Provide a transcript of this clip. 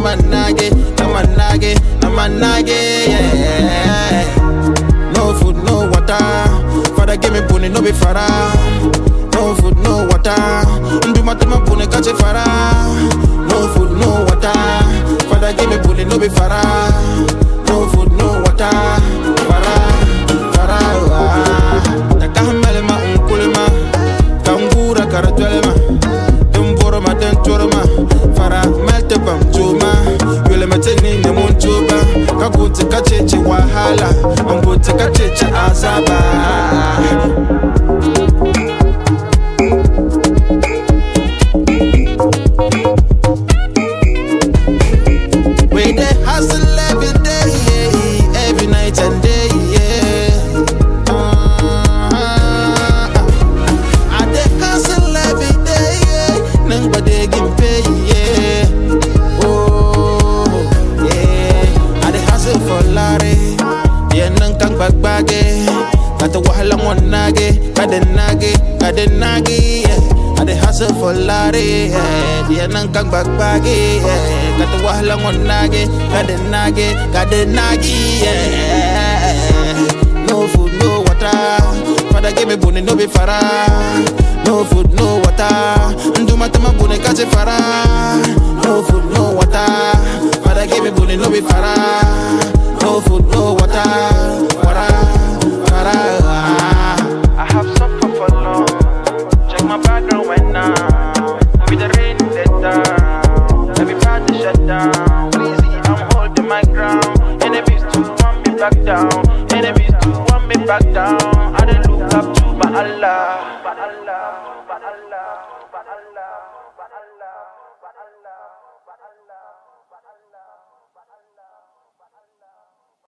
yeah. No food, no water. Father give me bunny, no be fara. No food, no water. Do my bunny catch a fara. No food, no water. Father give me bunny, no be fara. No food, no water. Fara, fara. Nakahamele ma unkulma. Kangura karatwelma. Dumboroma dentoroma. Fara melte bam juma. Yule mateni ne munjuba. Kakuti kacheche wahala. Ambuti kacheche azaba. Got the wahala one nage, got the nage, yeah. I dey hustle for lari, yeah. Nang kang bagbagi, yeah. Got the wahala one nage, got the nage, yeah. No food, no water. Father give me bunny, no be fara. No food, no water. Do my bunny catch a fara. No food, no water. Father give me bunny, no be fara. No food, no water. I have suffered for long. Check my background right now. With the rain let down. Everybody shut down. Easy, I'm holding my ground. Enemies too want me back down. Enemies too want me back down. I don't look up to my Allah.